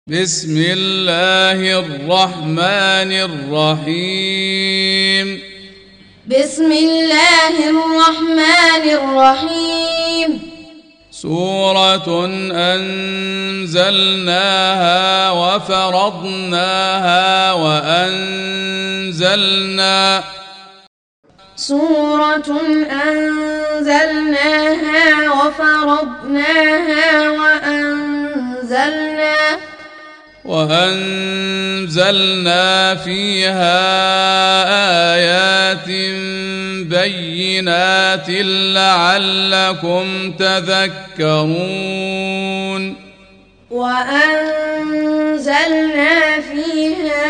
بسم الله الرحمن الرحيم. بسم الله الرحمن الرحيم. سورة أنزلناها وفرضناها سورة أنزلناها وفرضناها وأنزلنا فيها آيات بينات لعلكم تذكرون. وأنزلنا فيها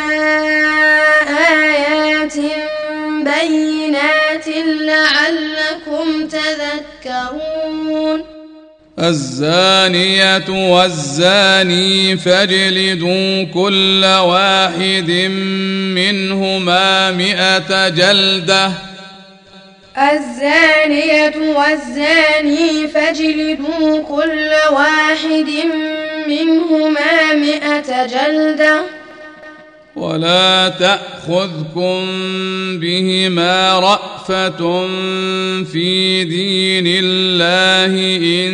آيات بينات لعلكم تذكرون. الزانية والزاني فاجلدوا كل واحد منهما 100 جلدة. الزانية والزاني فاجلدوا كل واحد منهما 100 جلدة. ولا تأخذكم بهما رأفة في دين الله إن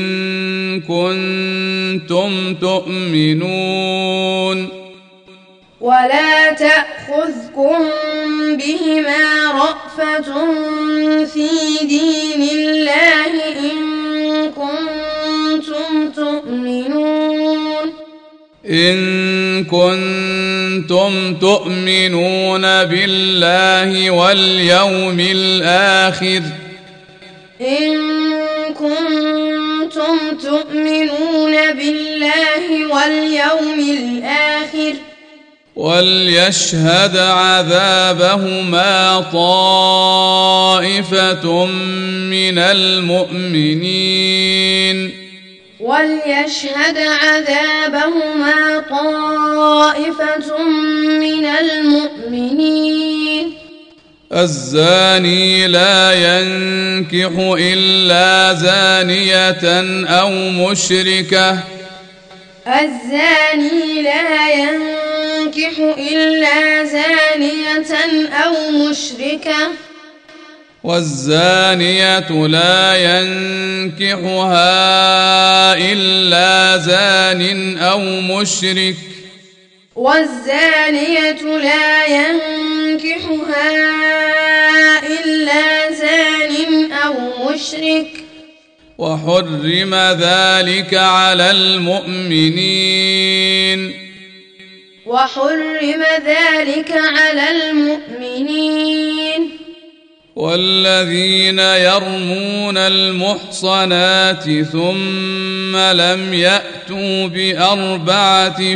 كنتم تؤمنون. ولا تأخذكم بهما رأفة في دين الله إن كنتم تؤمنون. إن كنتم تؤمنون بالله واليوم الآخر. إن كنتم تؤمنون بالله واليوم الآخر. وليشهد عذابهما طائفة من المؤمنين. وليشهد عذابهما طائفة من المؤمنين. الزاني لا ينكح إلا زانية أو مشركة. الزاني لا ينكح إلا زانية أو مشركة. والزانية لا ينكحها إلا زان أو مشرك. والزانية لا ينكحها إلا زان أو مشرك. وحرم ذلك على المؤمنين. وحرم ذلك على المؤمنين. والذين يرمون المحصنات ثم لم يأتوا ب4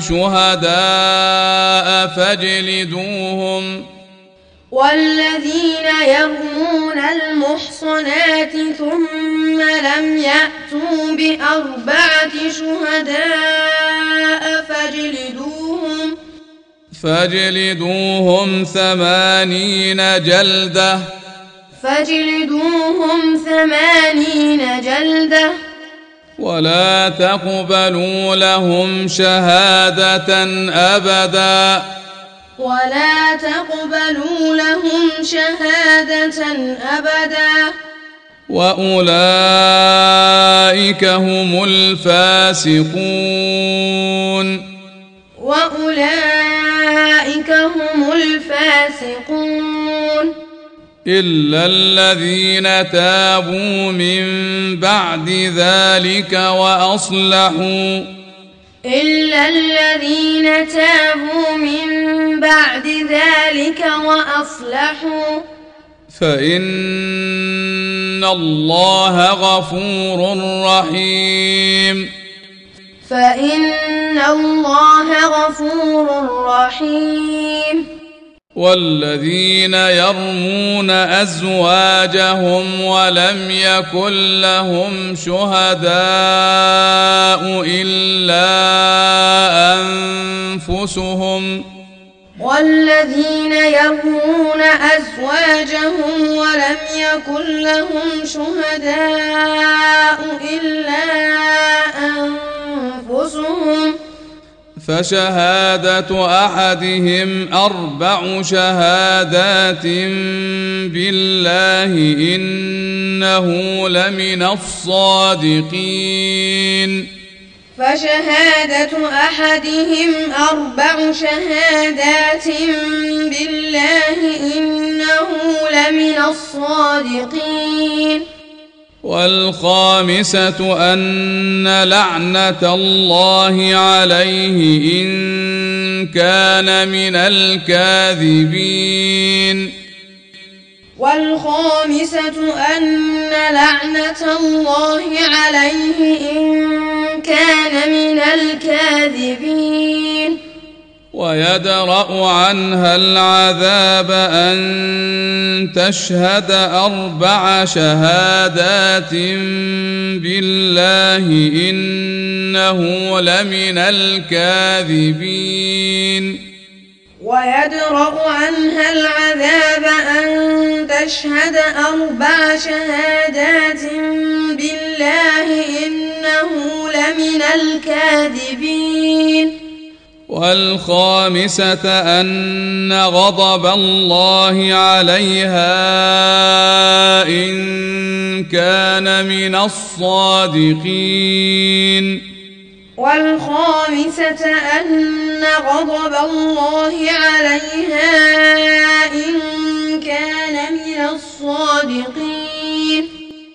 شهداء فاجلدوهم. والذين يرمون المحصنات ثم لم يأتوا ب4 شهداء فاجلدوهم 80 جلدة. فاجلدوهم 80 جلدة. ولا تقبلوا لهم شهادة أبدا. ولا تقبلوا لهم شهادة أبدا. وأولئك هم الفاسقون. وأولئك هم الفاسقون. إلا الذين تابوا من بعد ذلك وأصلحوا. إلا الذين تابوا من بعد ذلك وأصلحوا فإن الله غفور رحيم. فإن الله غفور رحيم. والذين يرمون أزواجهم ولم يكن لهم شهداء إلا أنفسهم. والذين يرمون أزواجهم ولم يكن لهم شهداء إلا أنفسهم فشهادة أحدهم 4 شهادات بالله إنه لمن الصادقين فشهادة أحدهم 4 شهادات بالله إنه لمن الصادقين والخامسة أن لعنة الله عليه إن كان من الكاذبين والخامسة أن لعنة الله عليه إن كان من الكاذبين ويدرأ عنها العذاب أن تشهد 4 شهادات بالله إنه لمن الكاذبين ويدرأ عنها العذاب أن تشهد 4 شهادات بالله إنه لمن الكاذبين والخامسة أن غضب الله عليها إن كان من الصادقين والخامسة أن غضب الله عليها إن كان من الصادقين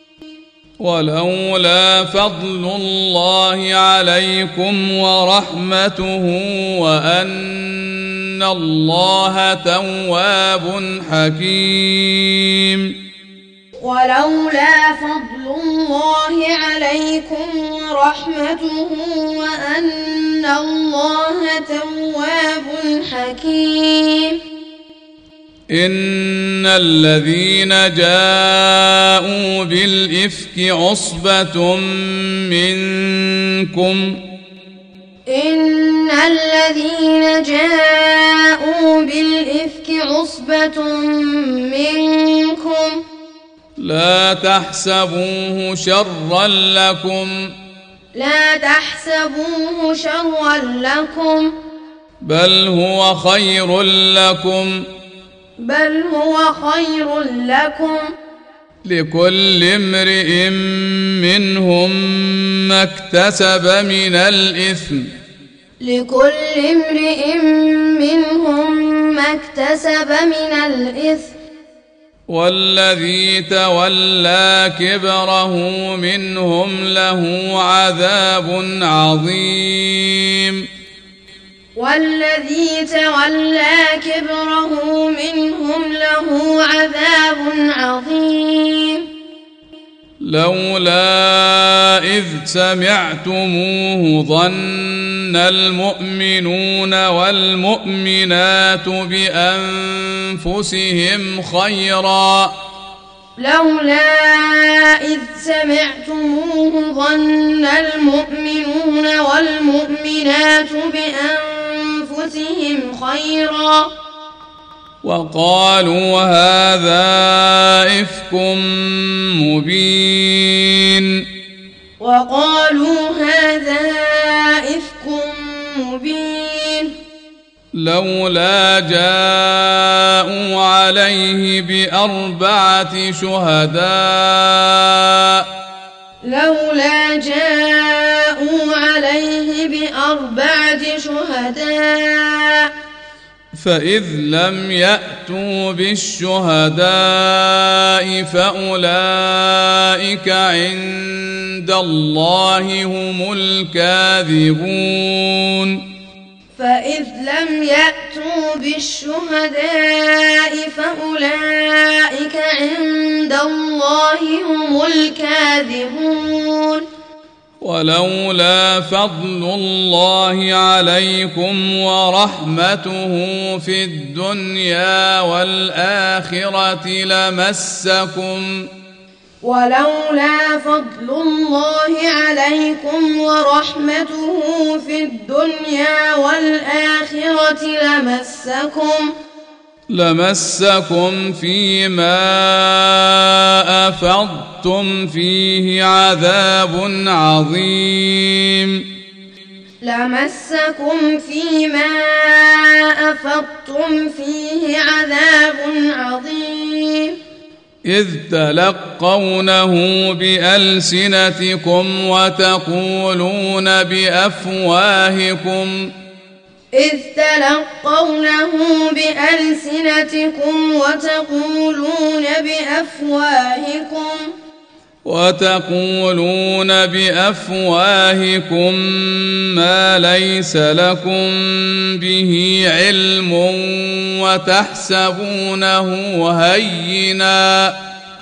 ولولا فضل الله عليكم ورحمته وأن الله تواب حكيم ولولا فضل الله عليكم ورحمته وأن الله تواب حكيم إن الذين جاءوا بالإفك عصبة منكم إن الذين جاءوا بالإفك عصبة منكم لا تحسبوه شرا لكم لا تحسبوه شرا لكم بل هو خير لكم بل هو خير لكم لكل امرئ منهم ما اكتسب من الإثم لكل امرئ منهم ما اكتسب من الإثم والذي تولى كبره منهم له عذاب عظيم والذي تولى كبره منهم له عذاب عظيم لولا إذ سمعتموه ظن المؤمنون والمؤمنات بأنفسهم خيرا لولا إذ سمعتموه ظن المؤمنون والمؤمنات بأنفسهم خيرا وقالوا هذا إفك مبين وقالوا هذا إفك مبين لولا جاءوا عليه ب4 شهداء لولا جاءوا عليه ب4 شهداء فإذ لم يأتوا بالشهداء فأولئك عند الله هم الكاذبون فإذ لم يأتوا بالشهداء فأولئك عند الله هم الكاذبون ولولا فضل الله عليكم ورحمته في الدنيا والآخرة ولولا فضل الله عليكم ورحمته في الدنيا والآخرة لمسكم فيما أفضتم فيه عذاب عظيم لمسكم فيما أفضتم فيه عذاب عظيم إذ تلقونه بألسنتكم وتقولون بأفواهكم وتقولون بأفواهكم ما ليس لكم به علم وتحسبونه هينا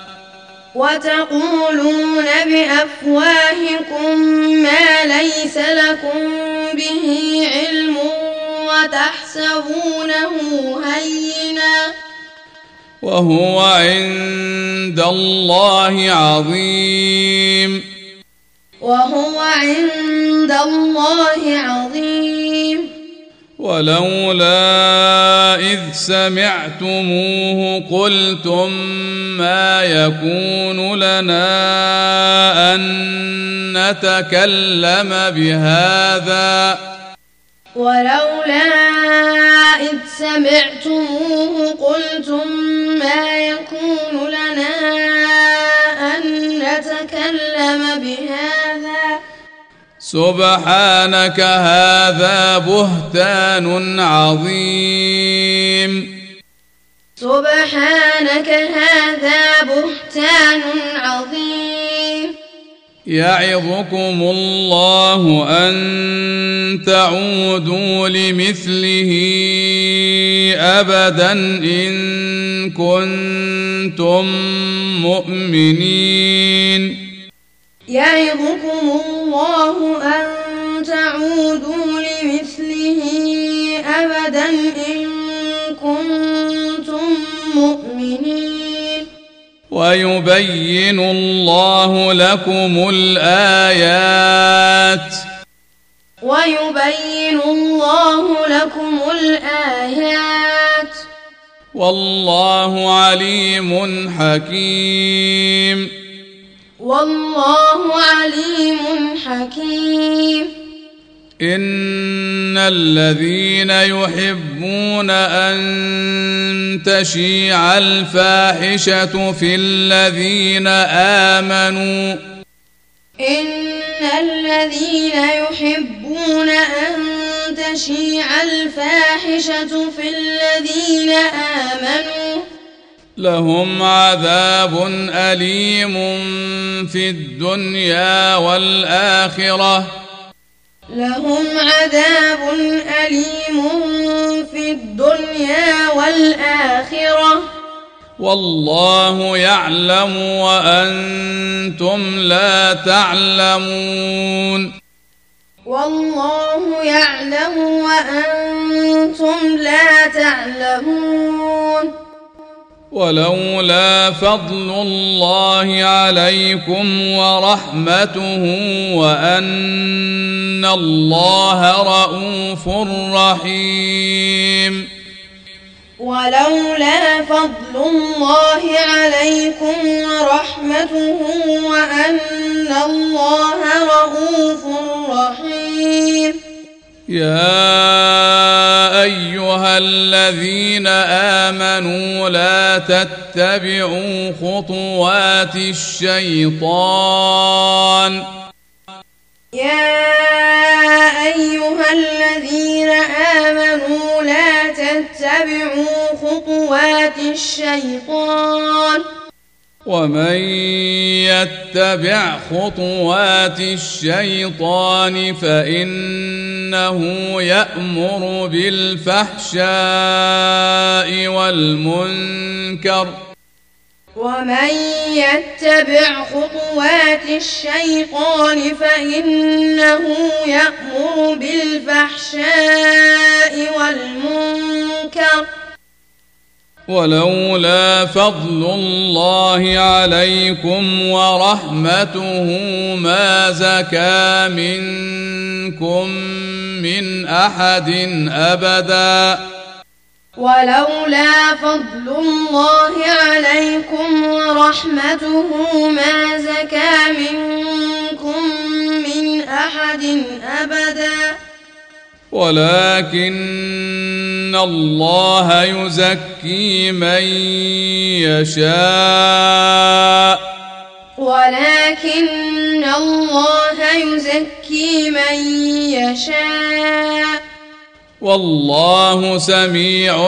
وهو عند الله عظيم ولولا إذ سمعتموه قلتم ما يكون لنا أن نتكلم بهذا سبحانك هذا بهتان عظيم يعظكم الله أن تعودوا لمثله أبدا إن كنتم مؤمنين ويبين الله لكم الآيات والله عليم حكيم إن الذين يحبون أن تشيع الفاحشة في الذين آمنوا لهم عذاب أليم في الدنيا والآخرة والله يعلم وأنتم لا تعلمون ولولا فضل الله عليكم ورحمته وأن الله رءوف رحيم يا أيها الذين آمنوا لا تتبعوا خطوات الشيطان ومن يتبع خطوات الشيطان فإنه يأمر بالفحشاء والمنكر ولولا فضل الله عليكم ورحمته ما زكى منكم من أحد أبدا ولكن الله يزكي من يشاء ولكن الله يزكي من يشاء والله سميع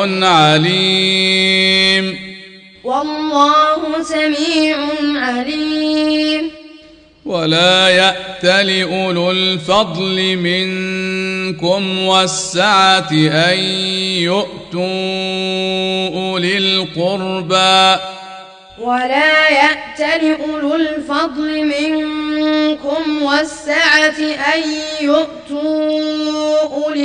عليم والله سميع عليم ولا يأتل أولو الفضل منكم والسعة أن يؤتوا أولي القربى ولا يأتل أولو الفضل منكم والسعة أن يؤتوا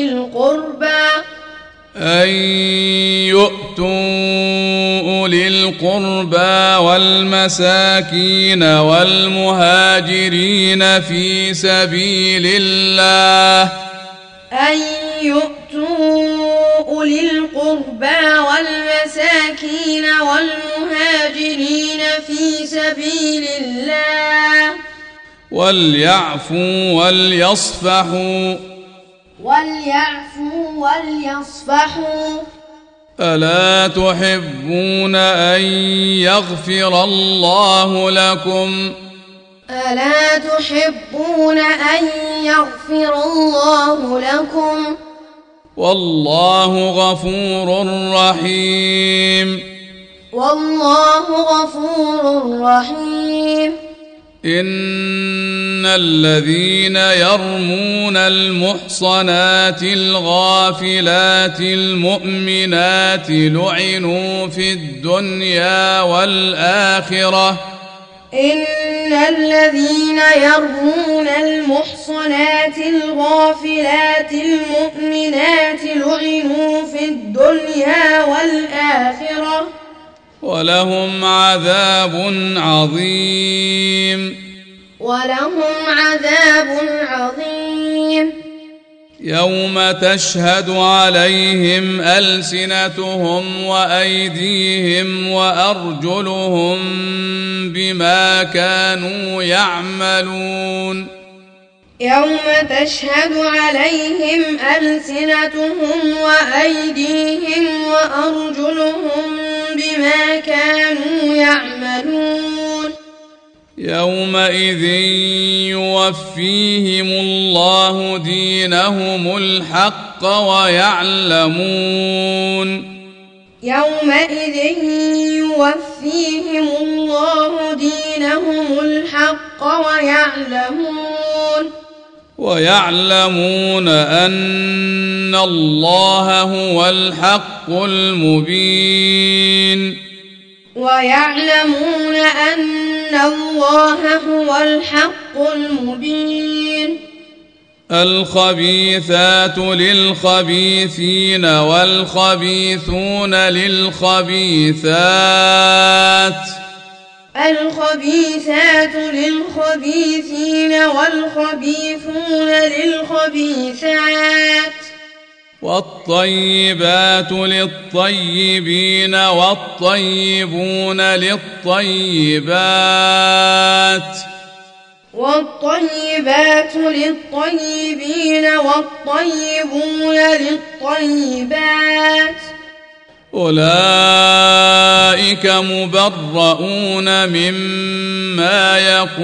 أولي القربى والمساكين والمهاجرين في سبيل الله أن يؤتوا أولي القربى والمساكين والمهاجرين في سبيل الله وليعفوا وليصفحوا ألا تحبون أن يغفر الله لكم ألا تحبون أن يغفر الله لكم والله غفور رحيم والله غفور رحيم إن الذين يرمون المحصنات الغافلات المؤمنات لعنوا في الدنيا والآخرة إن الذين يرمون المحصنات الغافلات المؤمنات لعنوا في الدنيا والآخرة ولهم عذاب عظيم يوم تشهد عليهم ألسنتهم وأيديهم وأرجلهم بما كانوا يعملون يوم تشهد عليهم ألسنتهم وأيديهم وأرجلهم بما كانوا يعملون يومئذ يوفيهم الله دينهم الحق ويعلمون يومئذ يوفيهم الله دينهم الحق ويعلمون أن الله هو الحق المبين الخبيثات للخبيثين والخبيثون للخبيثات والطيبات للطيبين والطيبون للطيبات أولئك مبرؤون مما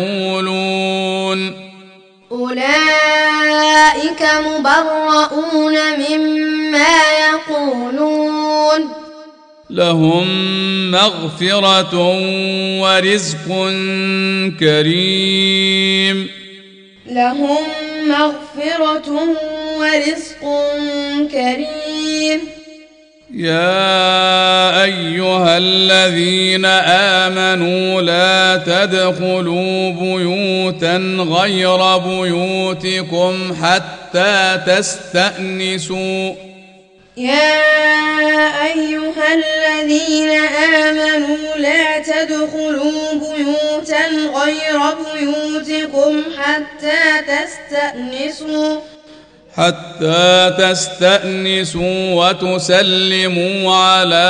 يقولون لهم مغفرة ورزق كريم يا أيها الذين آمنوا لا تدخلوا بيوتا غير بيوتكم حتى تستأنسوا حتى تستأنسوا وتسلموا على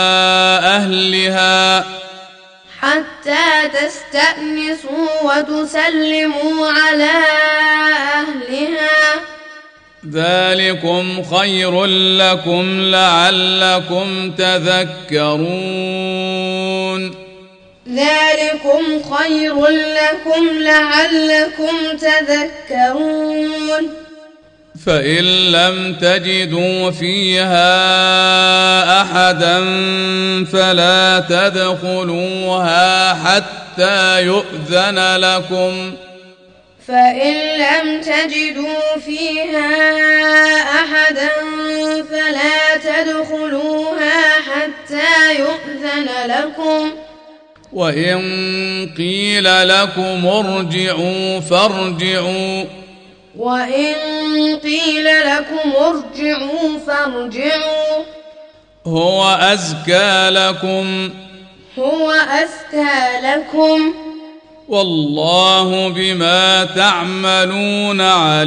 أهلها ذلكم خير لكم لعلكم تذكرون. ذلكم خير لكم لعلكم تذكرون. فإن لم تجدوا فيها أحدا فلا تدخلوها حتى يؤذن لكم. فإن لم تجدوا فيها أحدا فلا تدخلوها حتى يؤذن لكم. وإن قيل لكم ارجعوا فارجعوا. وإن قيل لكم ارجعوا فارجعوا. هو أزكى لكم. هو أزكى لكم. والله بما تعملون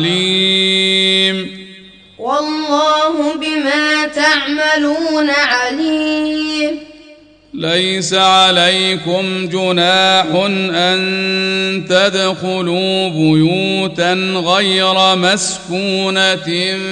عليم. والله بما تعملون عليم. ليس عليكم جناح أن تدخلوا بيوتا غير مسكونة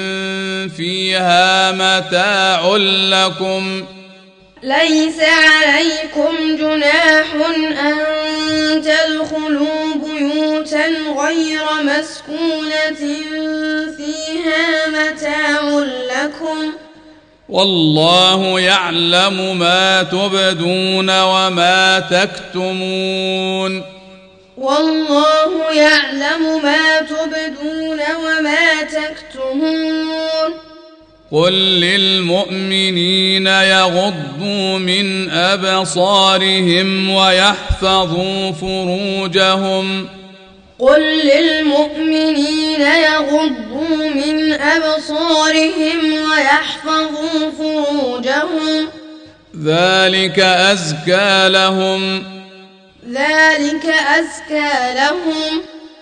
فيها متاع لكم. ليس عليكم جناح أن تدخلوا بيوتا غير مسكونة فيها متاع لكم. والله يعلم ما تبدون وما تكتمون. والله يعلم ما تبدون وما تكتمون. قل للمؤمنين يغضوا من أبصارهم ويحفظوا فروجهم. قل للمؤمنين يغضوا من أبصارهم ويحفظوا فروجهم. ذلك أزكى لهم. ذلك أزكى لهم.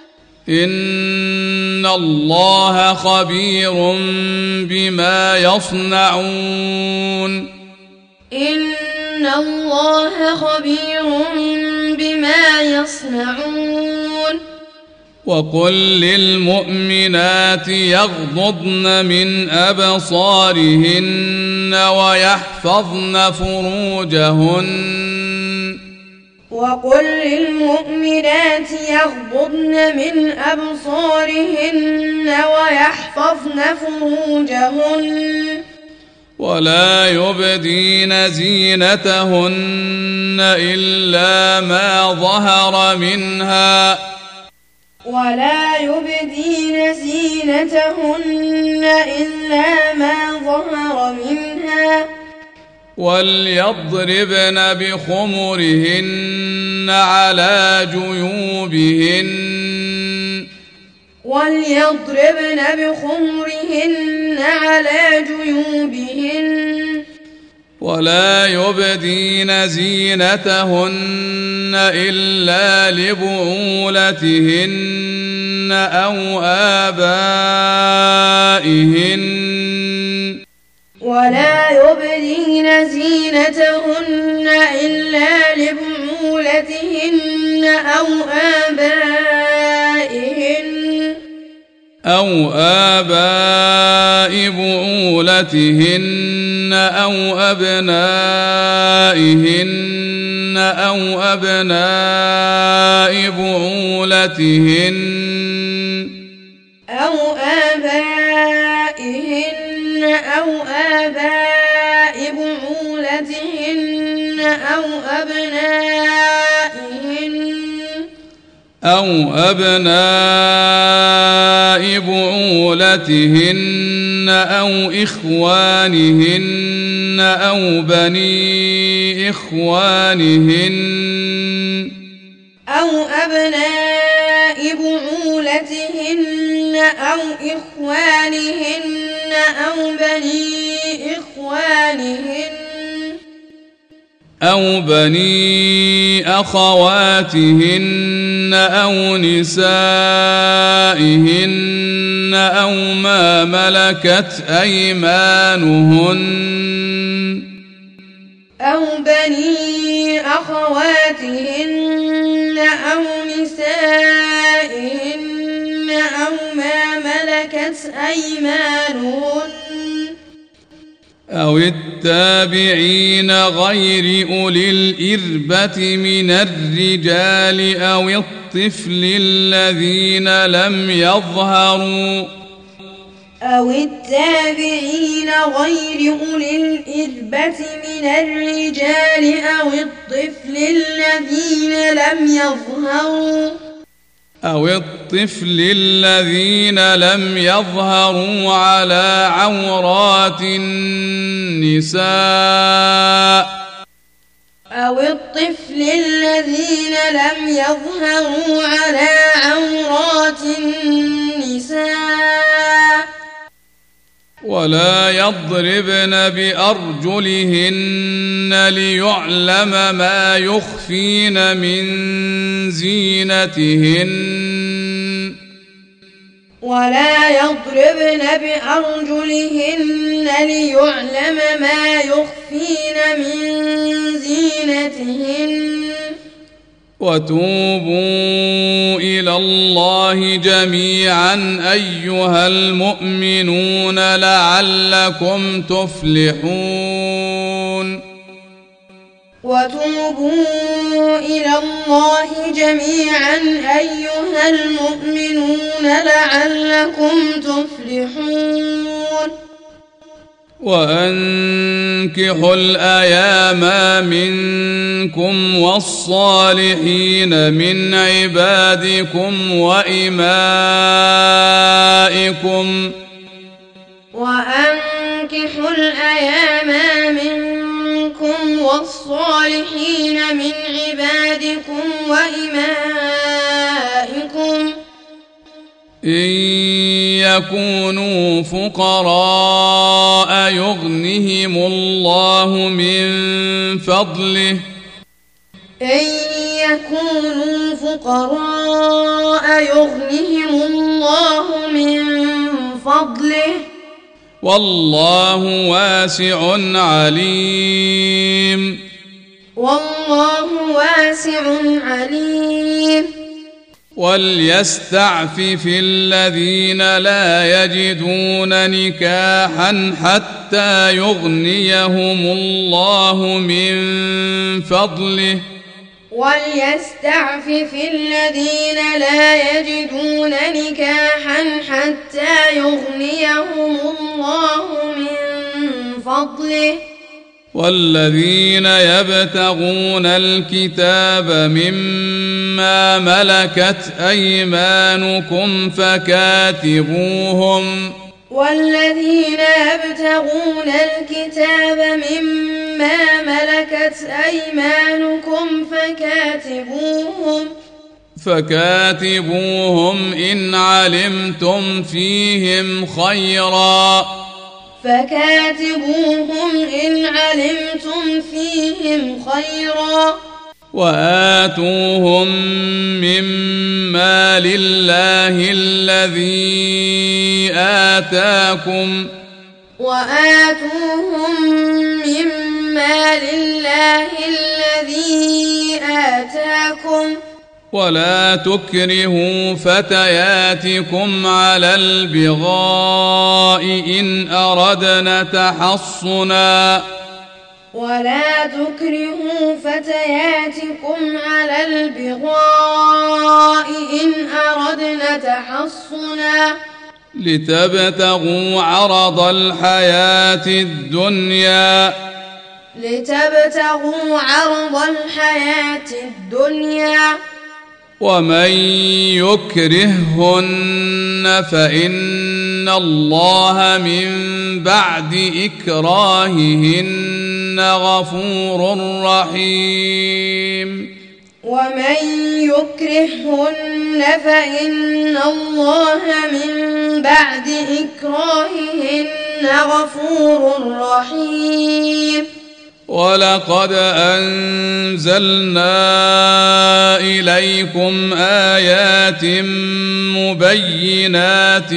إن الله خبير بما يصنعون. إن الله خبير بما يصنعون. وقل للمؤمنات يغضضن من أبصارهن ويحفظن فروجهن. وقل للمؤمنات يغضضن من أبصارهن ويحفظن فروجهن. ولا يبدين زينتهن إلا ما ظهر منها. ولا يبدين زينتهن إلا ما ظهر منها. وليضربن بخمرهن على جيوبهن. وليضربن بخمرهن على جيوبهن. ولا يبدين زينتهن إلا لبعولتهن أو آبائهن. ولا يبدين زينتهن إلا لبعولتهن أو آبائهن. أو آباء بعولتهن أو أبنائهن أو أبناء بعولتهن. أو آبائهن أو آباء بعولتهن أو أبنائهن. أو أبناء بعولتهن أو إخوانهن أو بني إخوانهن. أو أبناء بعولتهن أو إخوانهن أو بني إخوانهن. أو بني أخواتهن أو نسائهن أو ما ملكت أيمانهن. أو بني أخواتهن أو نسائهن أو ما ملكت ملكت أيمانهن أو التابعين غير أولي الإربة من الرجال أو الطفل الذين لم يظهروا على عورات النساء ولا يضربن بأرجلهن ليعلم ما يخفين من زينتهن وتوبوا إلى الله جميعا أيها المؤمنون لعلكم تفلحون وأنكحوا الأيام منكم والصالحين من عبادكم وإمائكم إن يكونوا فقراء يغنهم الله من فضله والله واسع عليم وليستعفف الذين لا يجدون نكاحا حتى يغنيهم الله من فضله والذين يبتغون الكتاب مما ملكت أيمانكم فكاتبوهم إن علمتم فيهم خيرا وآتوهم مما لله الذي آتاكم ولا تكرهوا فتياتكم على البغاء إن أردنا تحصنا لتبتغوا عرض الحياة الدنيا ومن يكرههن فإن الله من بعد إكراههن غفور رحيم ولقد أنزلنا إليكم آيات مبينات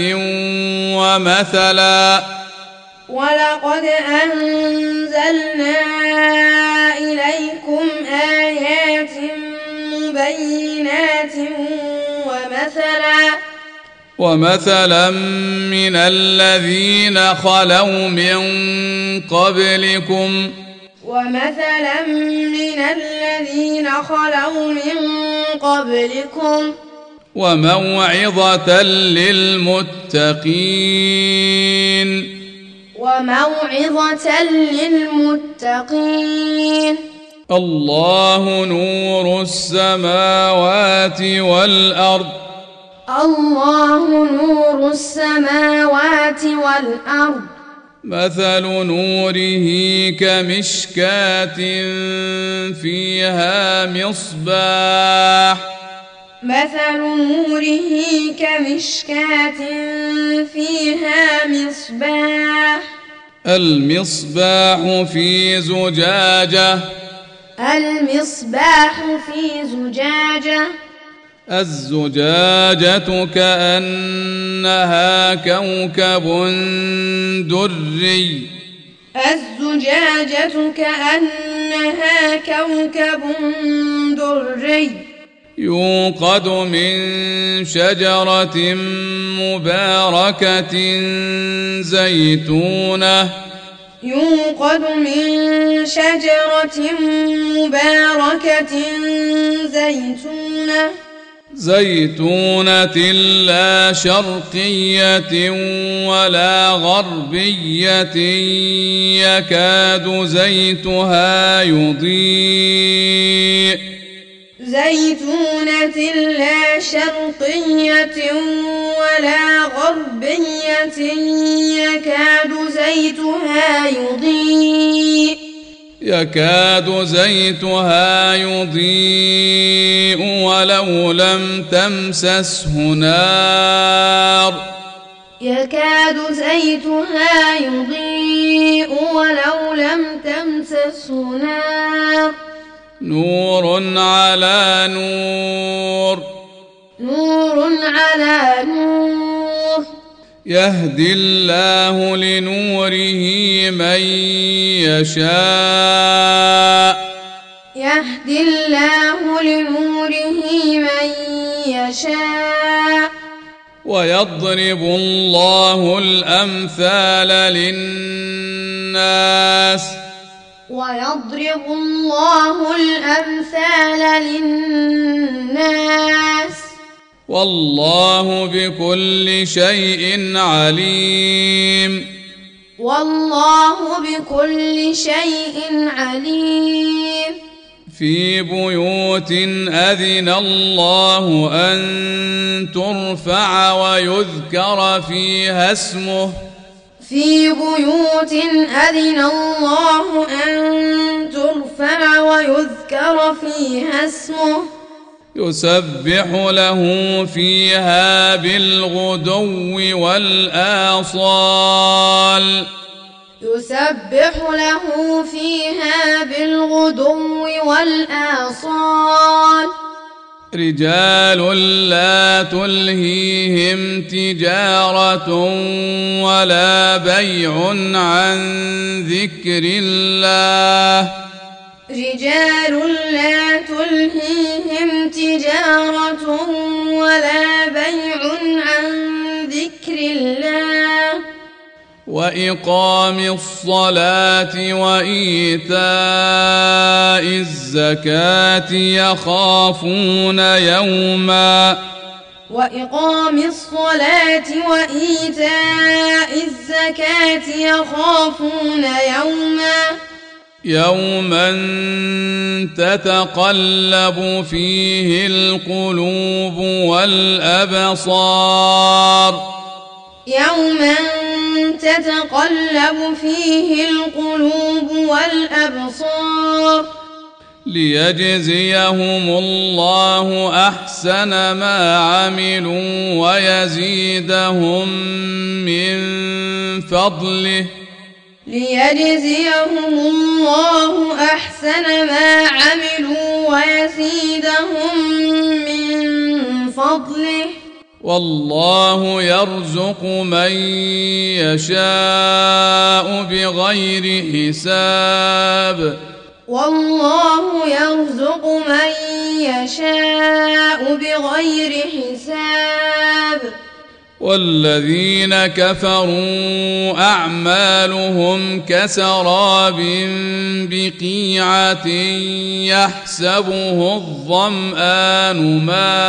ومثلا من الذين خلوا من قبلكم ومثلا من الذين خلوا من قبلكم وموعظة للمتقين وموعظة للمتقين. الله نور السماوات والأرض الله نور السماوات والأرض مثل نوره كمشكاة فيها مصباح مثل نوره كمشكاة فيها مصباح المصباح في زجاجة المصباح في زجاجة الزجاجة كأنها كوكب دري الزجاجة كأنها كوكب دري يوقد من شجرة مباركة زيتونة يوقد من شجرة مباركة زيتونة لا شرقية ولا غربية يكاد زيتها يضيء زيتونة لا شرقية ولا غربية يكاد زيتها يضيء ولو لم تمسسه نار يكاد زيتها يضيء ولو لم تمسسه نار نور على نور نور على نور يهدي الله لنوره من يشاء يهدي الله لنوره من يشاء ويضرب الله الأمثال للناس ويضرب الله الأمثال للناس والله بكل شيء عليم والله بكل شيء عليم في بيوت أذن الله أن ترفع ويذكر فيها اسمه في بيوت أذن الله أن ترفع ويذكر فيها اسمه يسبح له فيها بالغدو والآصال يسبح له فيها بالغدو والآصال رجال لا تلهيهم تجارة ولا بيع عن ذكر الله رجال لا تلهيهم تجارة ولا بيع عن ذكر الله وإقام الصلاة وإيتاء الزكاة يخافون يوما وإقام الصلاة وإيتاء الزكاة يخافون يوما تتقلب فيه القلوب والأبصار يوما تتقلب فيه القلوب والأبصار ليجزيهم الله أحسن ما عملوا ويزيدهم من فضله ليجزيهم الله أحسن ما عملوا ويزيدهم من فضله والله يرزق من يشاء بغير حساب والله يرزق من يشاء بغير حساب والذين كفروا أعمالهم كسراب بقيعة يحسبه الظمآن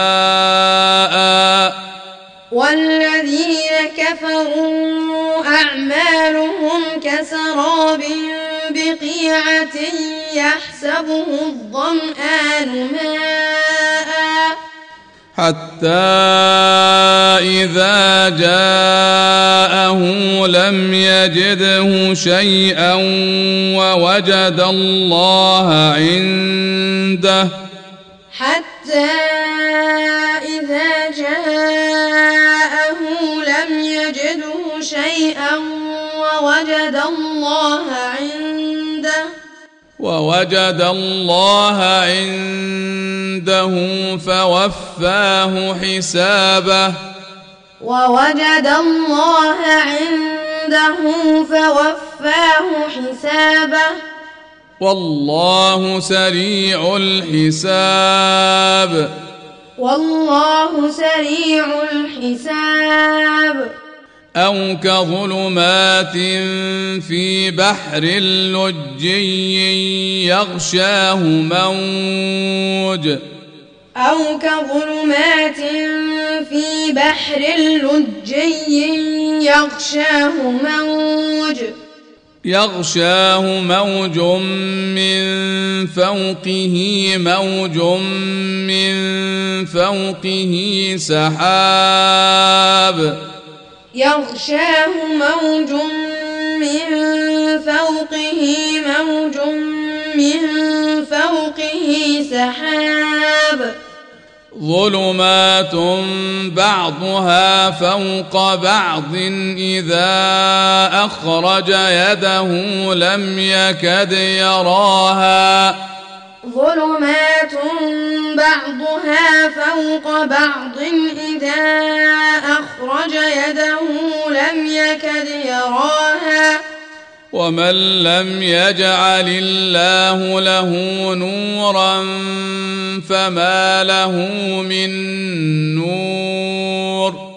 ماء والذين كفروا أعمالهم كسراب بقيعة يحسبه الظمآن ماء حتى إذا جاءه لم يجده شيئا ووجد الله عنده حتى إذا جاءه لم يجده شيئا ووجد الله عنده فوفاه حسابه والله سريع الحساب أو كظلمات في بحر لجي يغشاه موج من فوقه موج من فوقه سحاب ظلمات بعضها فوق بعض إذا أخرج يده لم يكد يراها ومن لم يجعل الله له نورا فما له من نور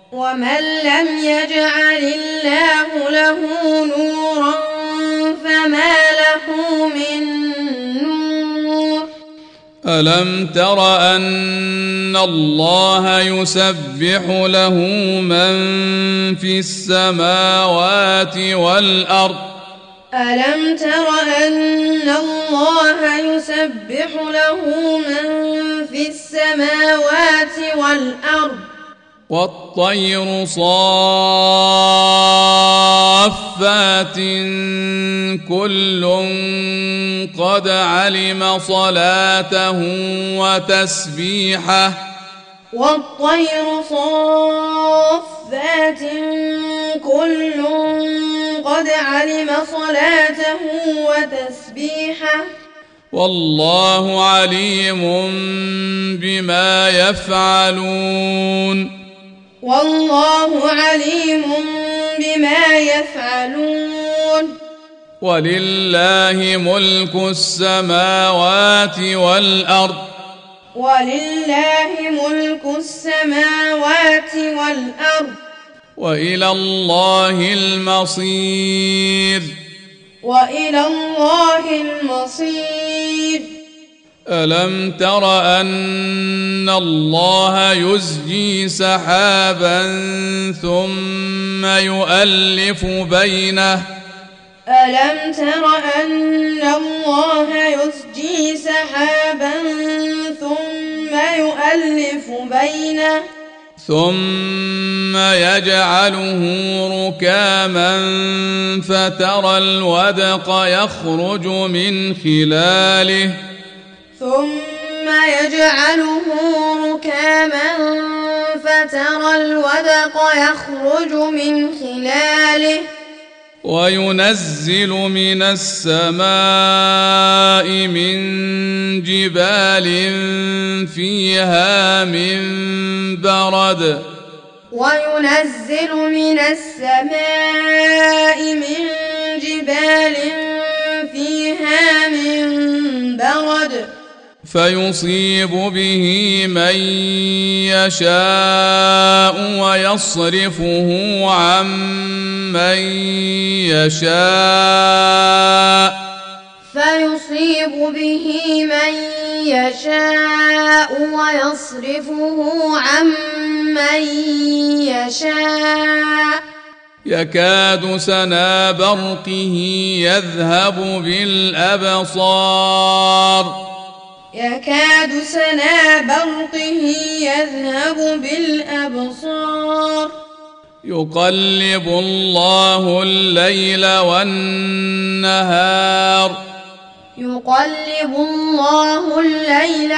ألم تر أن الله يسبح له من في السماوات والأرض والطير صافات كل قد علم صلاته وتسبيحه والله عليم بما يفعلون ولله ملك السماوات والأرض وإلى الله المصير ألم تر أن الله يزجي سحابا ثم يؤلف بينه ثم يجعله ركاما فترى الودق يخرج من خلاله وينزل من السماء من جبال فيها من برد فيصيب به من يشاء ويصرفه عن من يشاء فيصيب به من يشاء ويصرفه عن من يشاء يكاد سنا برقه يذهب بالأبصار يكاد سنا برقه يذهب بالأبصار يقلب الله الليل والنهار يقلب الله الليل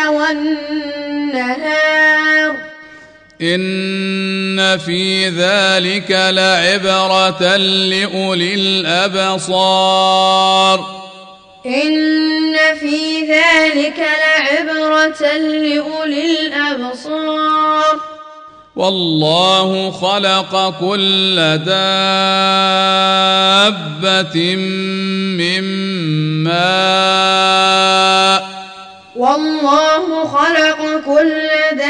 والنهار إن في ذلك لعبرة لأولي الأبصار إن في ذلك لعبرة لأولي الأبصار والله خلق كل دابة من ماء والله خلق كل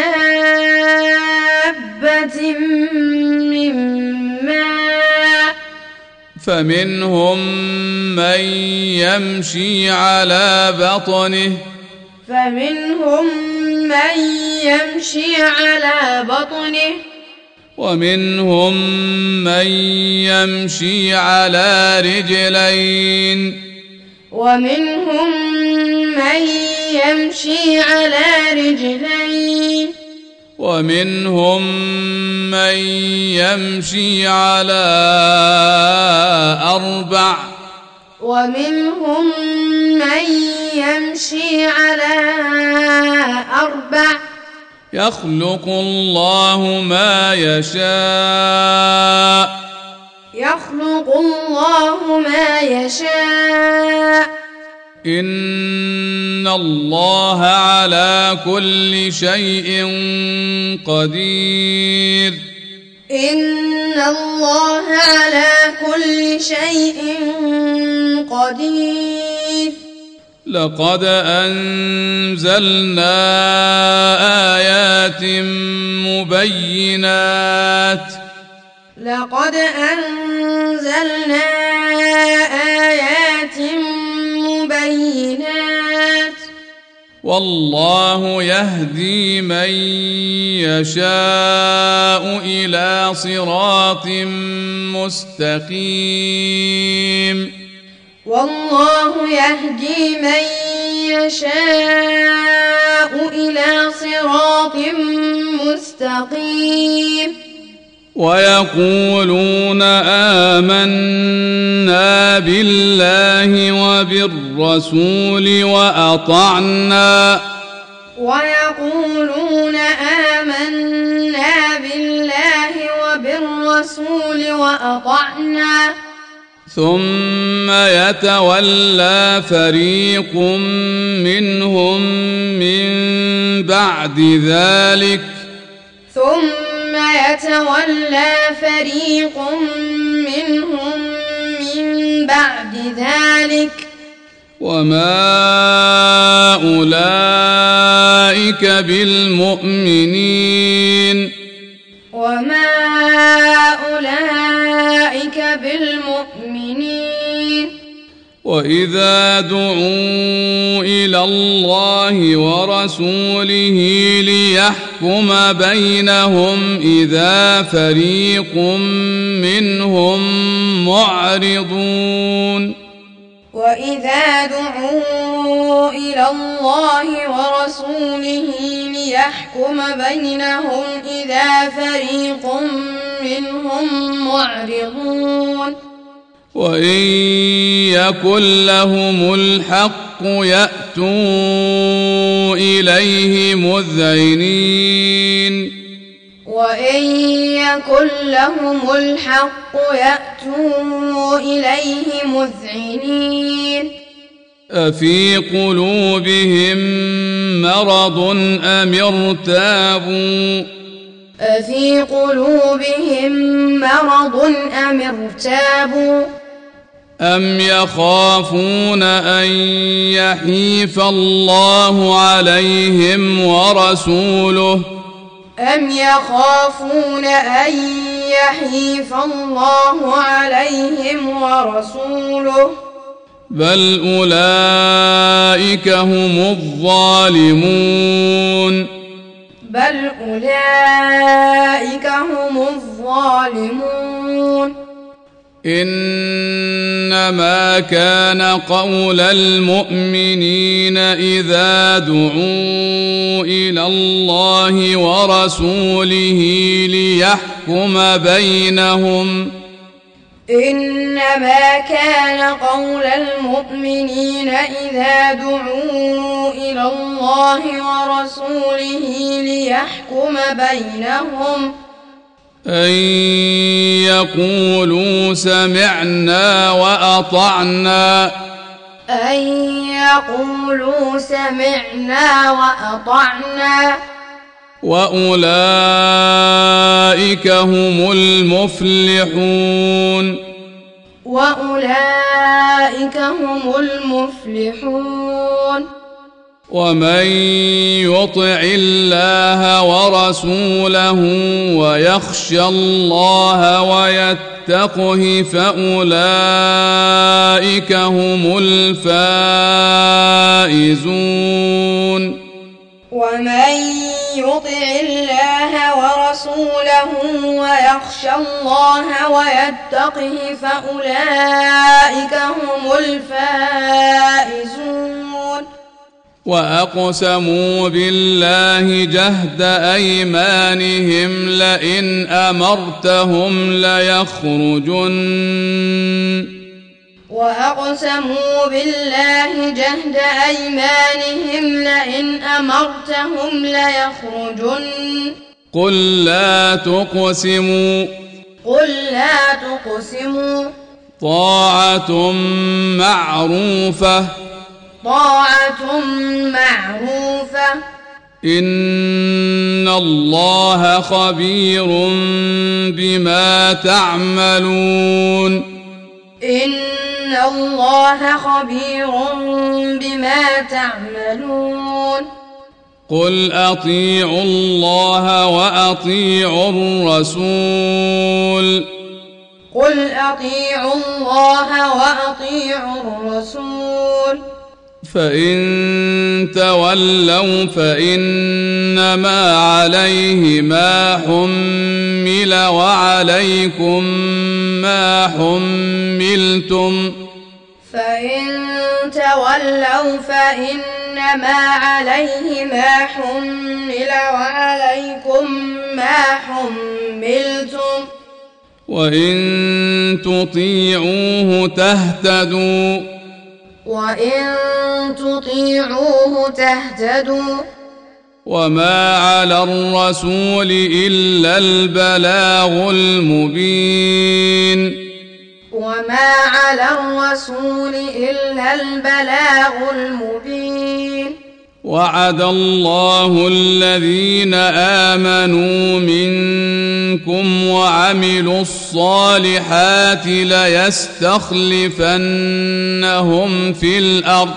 دابة من ماء فمنهم من يمشي على بطنه ومنهم من يمشي على رجلين ومنهم من يمشي على أربع يخلق الله ما يشاء إن الله على كل شيء قدير لقد أنزلنا آيات مبينات والله يهدي من يشاء إلى صراط مستقيم ويقولون آمنا بالله وبالرسول وأطعنا ثم يتولى فريق منهم من بعد ذلك وما أولئك بالمؤمنين وإذا دعوا إلى الله ورسوله ليحكم بينهم إذا فريق منهم معرضون وإن يكن لهم الحق يأتوا إليه مذعنين أفي قلوبهم مرض أم أم يخافون أن يحيف الله عليهم ورسوله أم يخافون أن يحيف الله عليهم ورسوله بل أولئك هم الظالمون بل أولئك هم الظالمون إنما كان قول المؤمنين إذا دعوا إلى الله ورسوله ليحكم بينهم إنما كان قول المؤمنين إذا دعوا إلى الله ورسوله ليحكم بينهم أن يقولوا سمعنا وأطعنا أن يقولوا سمعنا وأطعنا وأولئك هم المفلحون وأولئك هم المفلحون ومن يطع الله ورسوله ويخشى الله ويتقه فأولئك هم الفائزون ومن يطع الله ورسوله ويخشى الله ويتقه فأولئك هم الفائزون وأقسموا بالله جهد أيمانهم لئن أمرتهم ليخرجن وأقسموا بالله جهد أيمانهم لئن أمرتهم ليخرجن قل لا تقسموا طاعة معروفة إن الله خبير بما تعملون إن الله خبير بما تعملون قل أطيعوا الله وأطيعوا الرسول فإن تولوا فإنما عليه ما حمل وعليكم ما حملتم وإن تطيعوه تهتدوا وما على الرسول إلا البلاغ المبين وعد الله الذين آمنوا منكم وعملوا الصالحات ليستخلفنهم في الأرض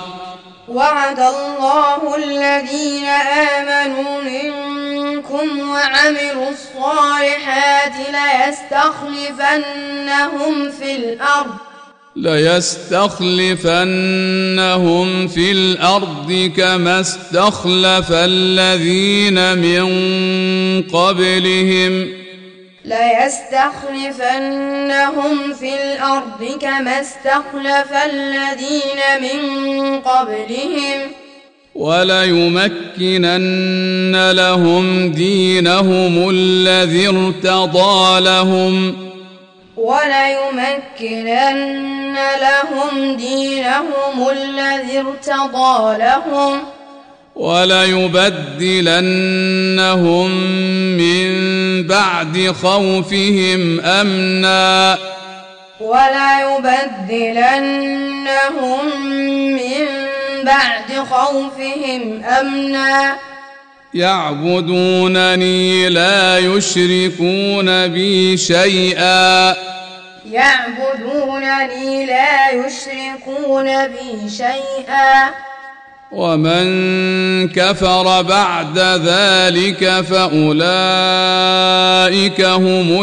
ليستخلفنهم في الأرض كما استخلف الذين من قبلهم وليمكنن لهم دينهم الذي ارتضى لهم وليبدلنهم من بعد خوفهم أمنا يعبدونني لا يشركون بي شيئا يعبدونني لا يشركون بي شيئا ومن كفر بعد ذلك فأولئك هم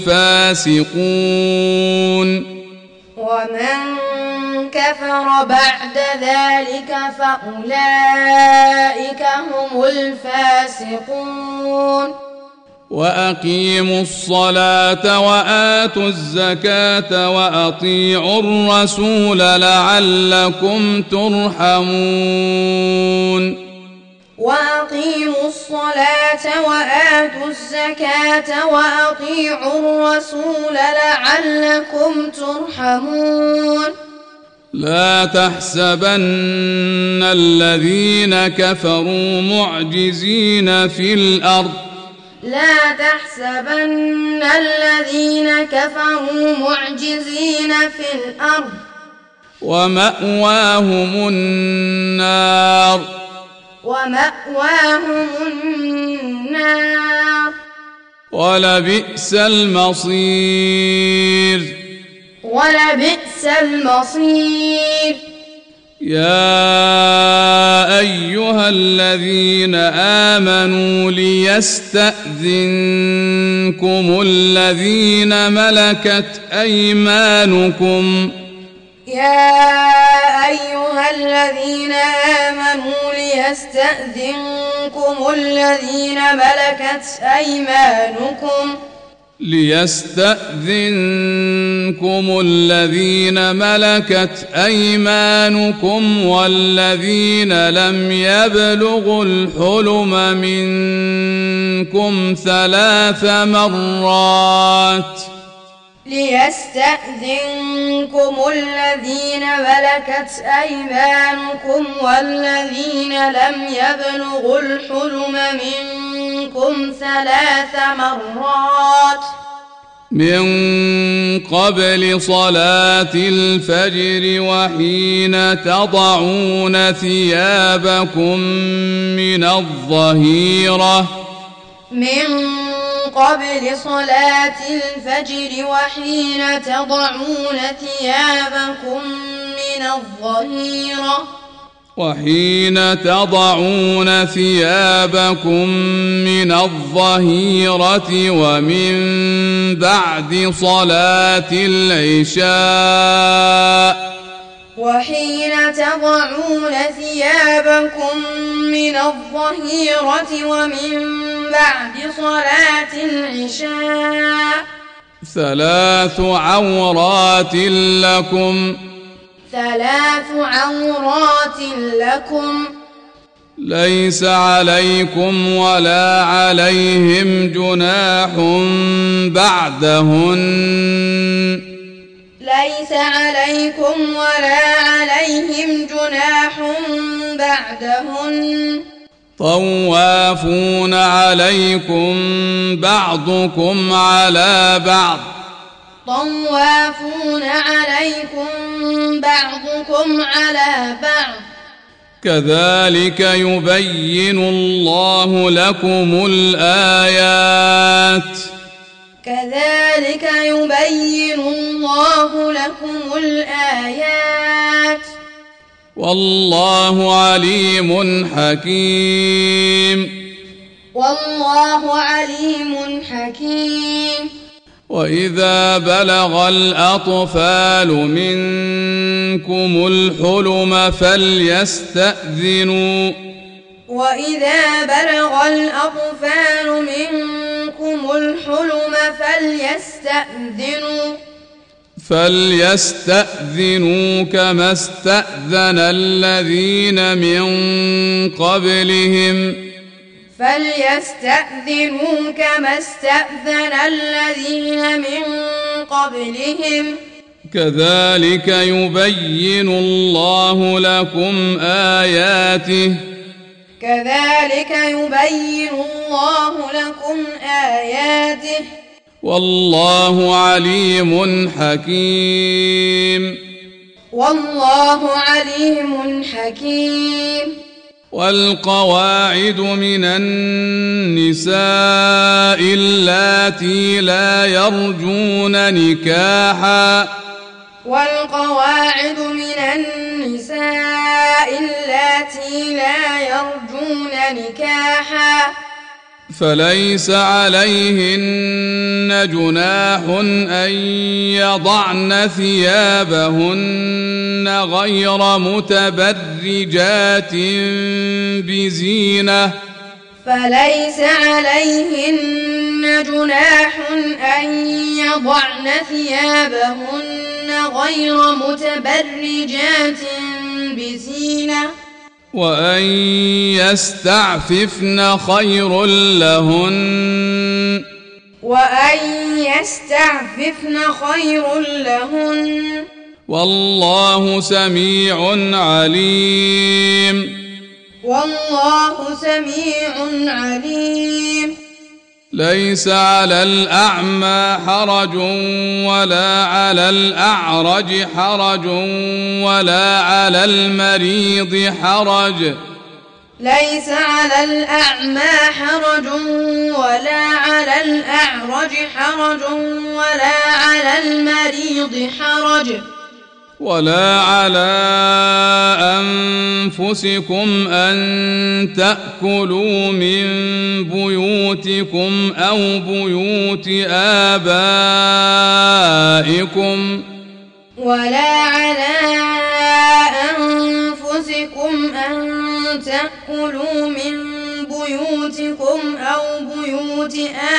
الفاسقون ومن كفر بعد ذلك فأولئك هم الفاسقون وأقيموا الصلاة وآتوا الزكاة وأطيعوا الرسول لعلكم ترحمون وأقيموا الصلاة وآتوا الزكاة وأطيعوا الرسول لعلكم ترحمون لا تحسبن الذين كفروا معجزين في الأرض لا تحسبن الذين كفروا معجزين في الأرض ومأواهم النار ولبئس المصير يا أيها الذين آمنوا ليستأذنكم الذين ملكت أيمانكم والذين لم يبلغوا الحلم منكم 3 مرات ليستأذنكم الذين ملكت أيمانكم والذين لم يبلغوا الحلم منكم 3 مرات من قبل صلاة الفجر وحين تضعون ثيابكم من الظهيرة وحين تضعون ثيابكم من الظهيرة ومن بعد صلاة العشاء ثلاث عورات لكم ليس عليكم ولا عليهم جناح بعدهن طوافون عليكم بعضكم على بعض كذلك يبين الله لكم الآيات والله عليم حكيم وإذا بلغ الأطفال منكم الحلم فليستأذنوا كما استأذن الذين من قبلهم كذلك يبين الله لكم آياته والله عليم حكيم والقواعد من النساء اللاتي لا يرجون نكاحا والقواعد من النساء اللاتي لا يرجون نكاحا فليس عليهن جناح أن يضعن ثيابهن غير متبرجات بزينة فليس عليهن جناح أن يضعن ثيابهن غير متبرجات بزينة وأن يستعففن خير لهن وأن يستعففن خير لهن والله سميع عليم والله سميع عليم ليس على الأعمى حرج ولا على الأعرج حرج ولا على المريض حرج ليس على الأعمى حرج ولا على الأعرج حرج ولا على المريض حرج ولا على أنفسكم أن تأكلوا من بيوتكم أو بيوت آبائكم ولا على أنفسكم أن تأكلوا من بيوتكم أو بيوت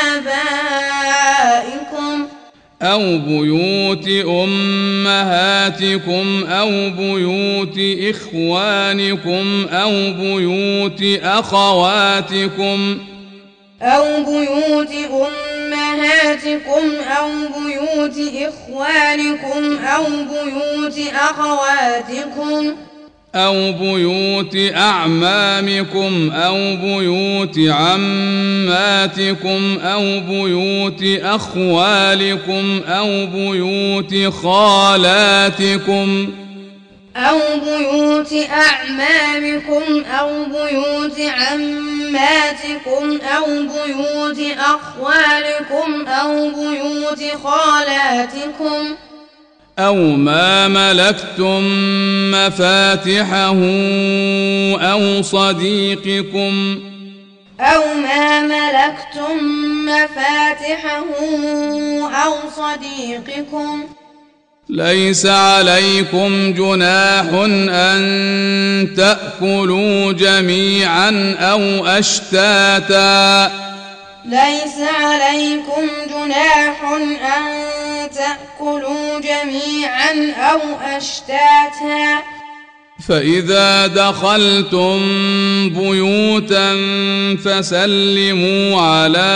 آبائكم أو بيوت أمهاتكم أو بيوت إخوانكم أو بيوت أخواتكم أو بيوت أمهاتكم أو بيوت إخوانكم أو بيوت أخواتكم أو بيوت أعمامكم أو بيوت عماتكم أو بيوت أخوالكم أو بيوت خالاتكم أو بيوت أعمامكم أو بيوت عماتكم أو بيوت أخوالكم أو بيوت خالاتكم أو ما ملكتم مفاتحه أو صديقكم أو ما ملكتم مفاتحه أو صديقكم ليس عليكم جناح أن تأكلوا جميعا أو أشتاتا ليس عليكم جناح أن تأكلوا جميعا أو أشتاتا فإذا دخلتم بيوتا فسلموا على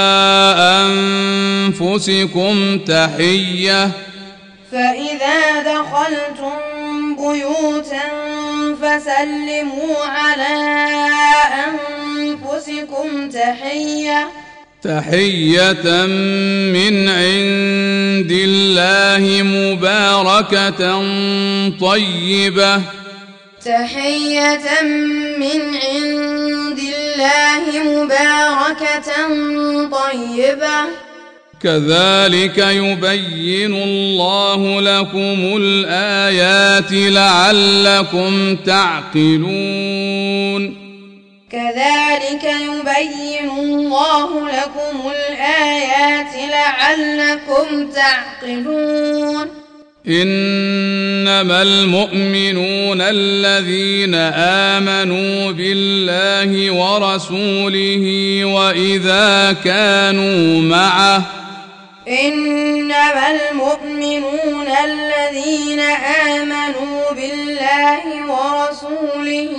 أنفسكم تحية فإذا دخلتم بيوتا فسلموا على أنفسكم تحية من عند الله مباركة طيبة تحية من عند الله مباركة طيبة كذلك يبين الله لكم الآيات لعلكم تعقلون كذلك يبين الله لكم الآيات لعلكم تعقلون إنما المؤمنون الذين آمنوا بالله ورسوله وإذا كانوا معه إنما المؤمنون الذين آمنوا بالله ورسوله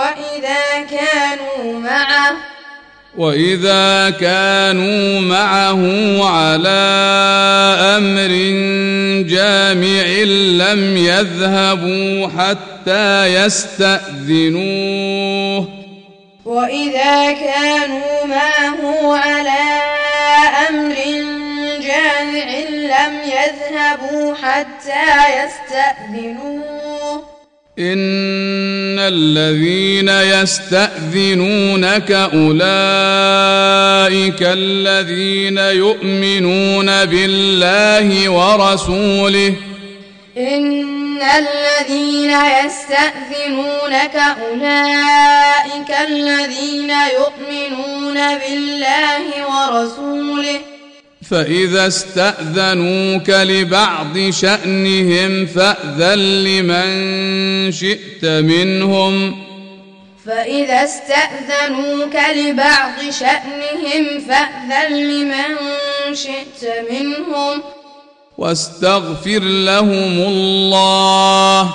وإذا كانوا معه على أمر جامع لم يذهبوا حتى يستأذنوه وإذا كانوا معه على أمر جامع لم يذهبوا حتى يستأذنوه إن الذين يستأذنونك أولئك الذين يؤمنون بالله ورسوله إن الذين يستأذنونك أولئك الذين يؤمنون بالله ورسوله فإذا استأذنوك لبعض شأنهم فأذن لمن شئت منهم فإذا استأذنوك لبعض شأنهم فأذن لمن شئت منهم واستغفر لهم الله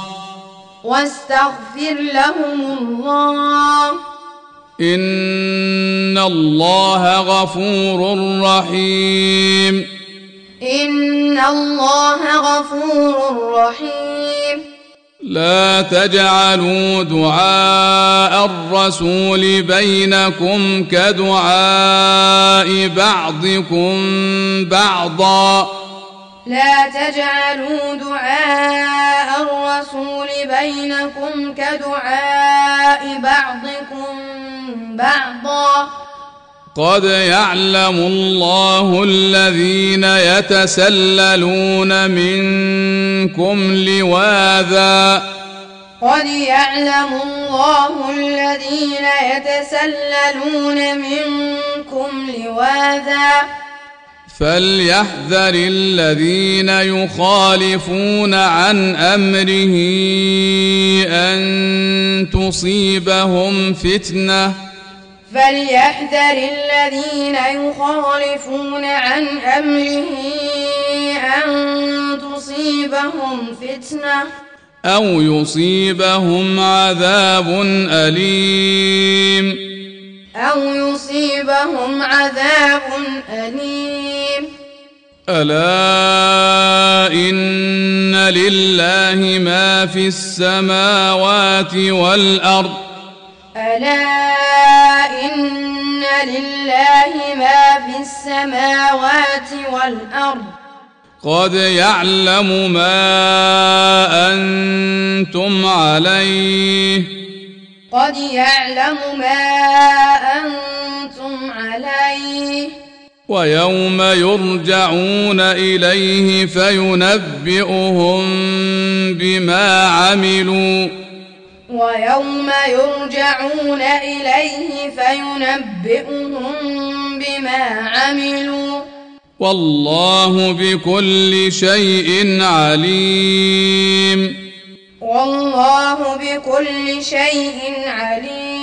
إن الله غفور رحيم لا تجعلوا دعاء الرسول بينكم كدعاء بعضكم بعضا لا تجعلوا دعاء الرسول بينكم كدعاء بعضكم بعضا قد يعلم الله الذين يتسللون منكم لواذا فليحذر الذين يخالفون عن أمره أن تصيبهم فتنة أو يصيبهم عذاب أليم ألا إن لله ما في السماوات والأرض قد يعلم ما أنتم عليه ويوم يرجعون إليه فينبئهم بما عملوا والله بكل شيء عليم